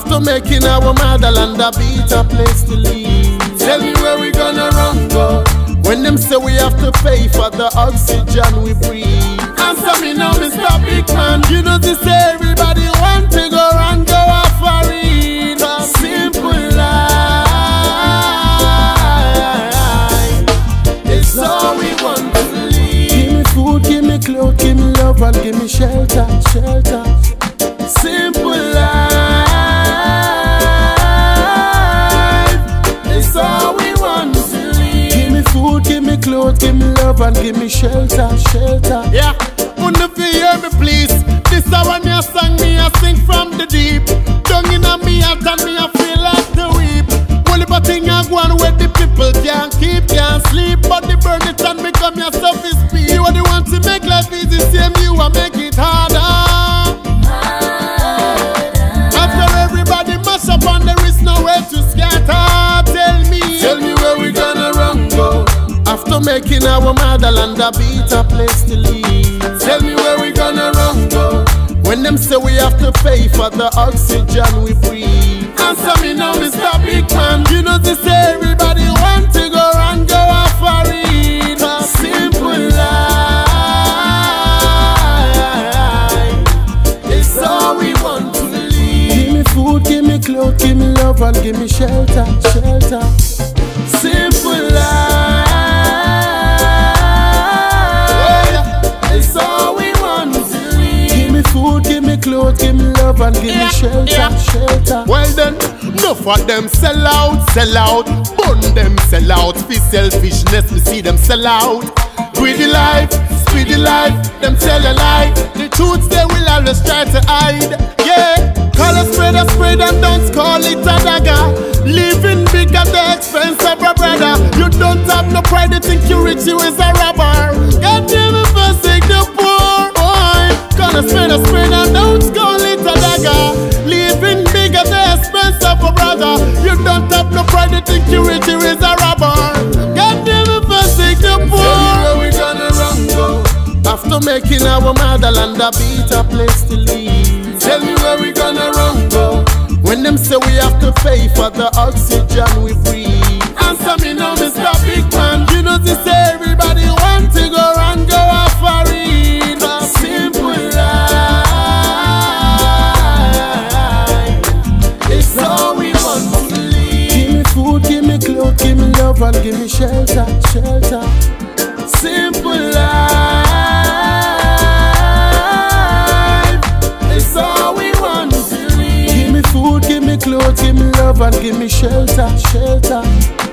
After making our motherland a better place to live. Tell me where we gonna run go when them say we have to pay for the oxygen we breathe. Answer me now, Mr. Big Man. You know this, everybody want to go and go off for it. A simple life, it's all we want to live. Give me food, give me clothes, give me love and give me shelter, shelter. Simple life, it's all we want to live. Give me food, give me clothes, give me love and give me shelter, shelter. Yeah, wouldn't you hear me please? This is when you sang me, I sing from the deep. Down in me heart and me, I feel like the weep. Only but thing I go on where the people can't keep, can't sleep. But the burn it and become your self-esteem. You are the one to make life easy, same you and make it harder. Up and there is nowhere to scatter. Tell me where we gonna run go after making our motherland a better place to live. Tell me where we gonna run go when them say we have to pay for the oxygen we breathe. Answer me now, Mr. Big Man. You know this, everybody want to go and go off for it. A simple life, it's all we want to live. Give me food, give me clothes, give me love and give me shelter, shelter. Simple life, it's all we want to live. Give me food, give me clothes, give me love and give me shelter, shelter. Well then, enough of them sell out, bun them sell out. For selfishness, we see them sell out. Greedy life, speedy life, them tell a lie. The truth they will always try to hide. Yeah, call a spade and don't call it a dagger. Living big at the expense of a brother. You don't have no pride, you think you rich, you is a robber. God never forsake the poor, boy. Call a spade and don't call it a dagger. Living big at the expense of a brother. You don't have no pride, you think you rich, you is a robber. God never forsake the poor. Tell me where we gonna run go after making our motherland a better place to live. Tell me where we gonna run go when them say we have to pay for the oxygen we breathe. Answer me now, Mr. Big Man. You know this, everybody want to go and go off for it. A simple life, it's all we want to live. Give me food, give me clothes, give me love and give me shelter, shelter. Simple life, it's all we want to live. Give me food, give me clothes, give me love and give me shelter, shelter.